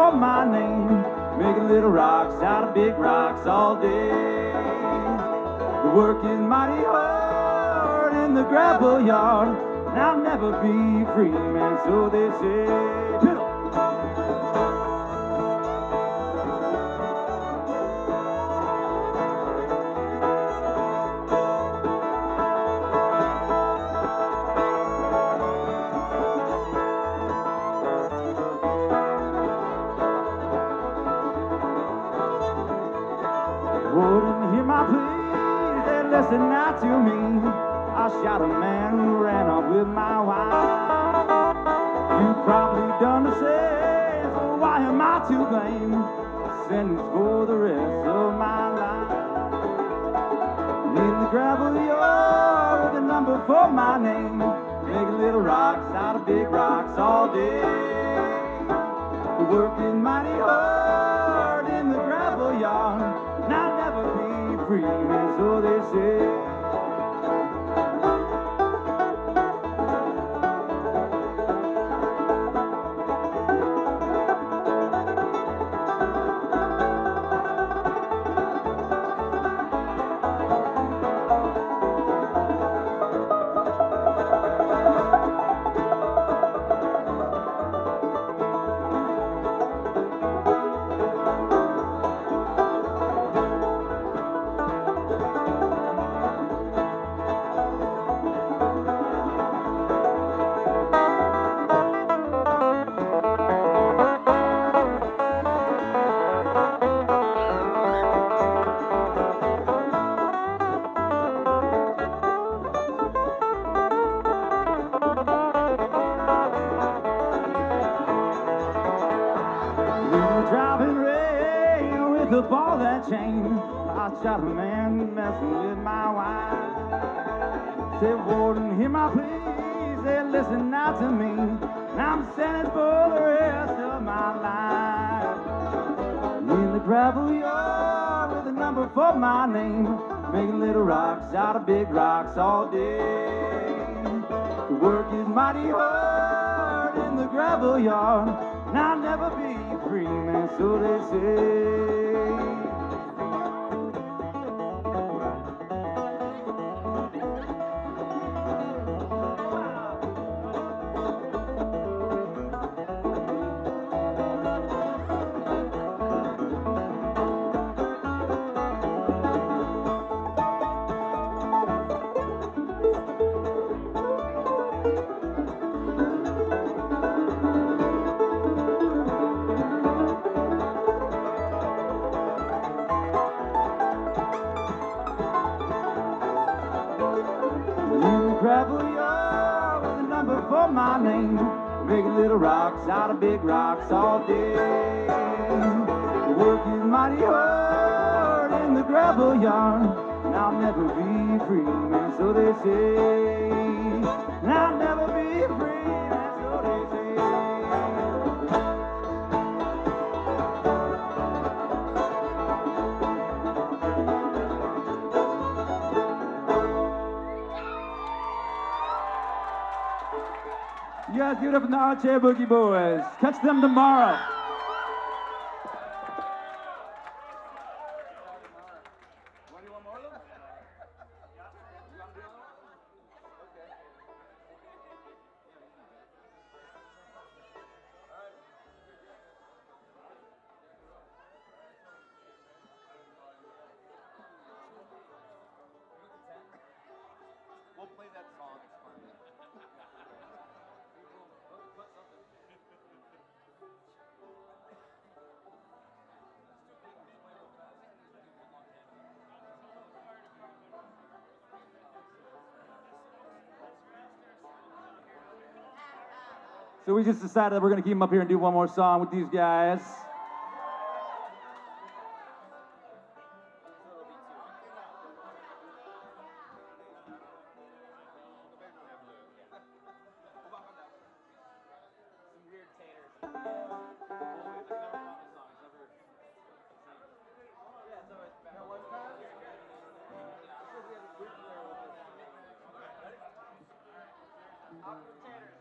for my name. Making little rocks out of big rocks all day. Working mighty hard in the gravel yard, and I'll never be free, man, so they say. Fiddle. Wouldn't hear my plea, they listen not to me. I shot a man who ran off with my wife. You probably done the same, so why am I to blame? Sentence for the rest of my life. In the gravel yard with a number for my name. Making little rocks out of big rocks all day. Working mighty hard in the gravel yard, and I'll never be free, man, so they say. Driving rain with a ball and chain. I shot a man messing with my wife. Said, Warden, hear my plea. Said, listen now to me. Now I'm sentenced for the rest of my life. In the gravel yard with a number for my name. Making little rocks out of big rocks all day. The work is mighty hard in the gravel yard, and I'll never be free, man, so they say. Gravel yard with a number for my name. Making little rocks out of big rocks all day. Work is mighty hard in the gravel yard, and I'll never be free, man, so they say. And I'll never be free, man, so they say. You guys give it up for the Armchair Boogie Boys. Catch them tomorrow. We'll play that song. It's fun. So we just decided that we're going to keep them up here and do one more song with these guys.